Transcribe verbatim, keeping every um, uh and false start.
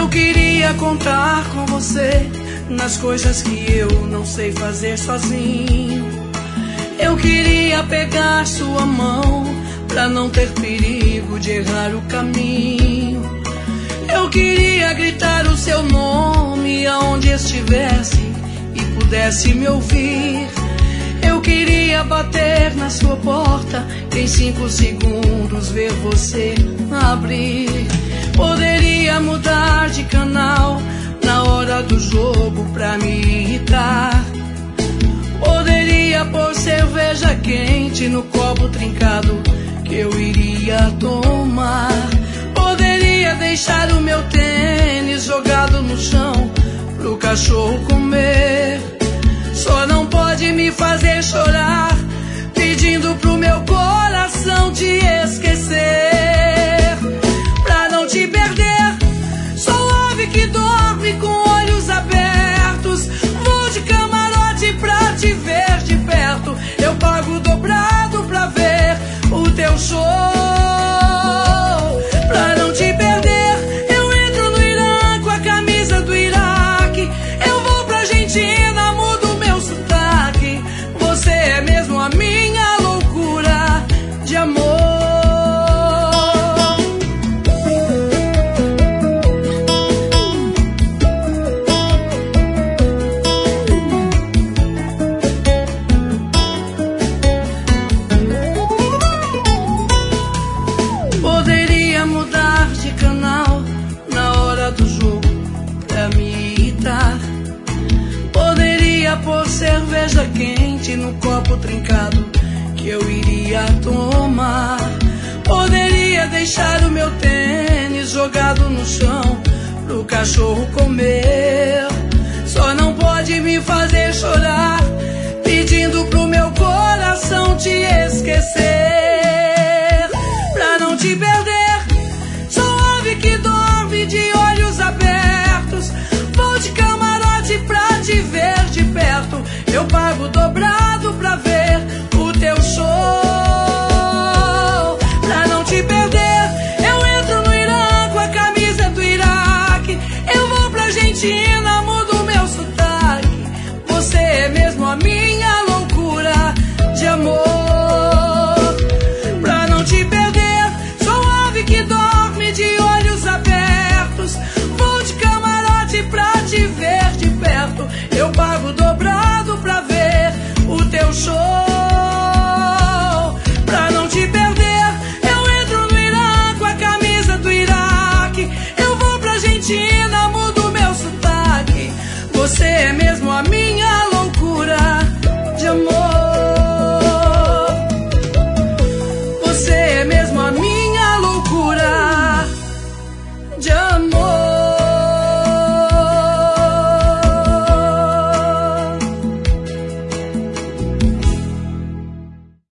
Eu queria contar com você nas coisas que eu não sei fazer sozinho. Eu queria pegar sua mão pra não ter perigo de errar o caminho. Eu queria gritar o seu nome aonde estivesse e pudesse me ouvir. Eu queria bater na sua porta, em cinco segundos ver você abrir. Poderia mudar de canal na hora do jogo pra me irritar. Poderia pôr cerveja quente no copo trincado que eu iria tomar. Poderia deixar o meu tênis jogado no chão pro cachorro comer. Só não pode me fazer chorar, pedindo pro meu coração te esquecer. Pra não te perder, sou ave que dorme com olhos abertos. Vou de camarote pra te ver de perto. Eu pago dobrado pra ver o teu show. Pra não te perder, eu entro no Irã com a camisa do Iraque. Eu vou pra Argentina, mudo meu sotaque. Você é mesmo a minha loucura de amor. Poderia mudar de canal na hora do jogo pra me irritar. Poderia pôr cerveja quente no copo trincado que eu iria tomar. Poderia deixar o meu tênis jogado no chão pro cachorro comer. Só não pode me fazer chorar, pedindo pro meu coração te esquecer. Pra não te perder, sou ave que dorme de olhos abertos. Vou de camarote pra te ver de perto. Eu pago dobrado pra ver o teu show. Pra não te perder, eu entro no Irã com a camisa do Iraque. Eu vou pra Argentina,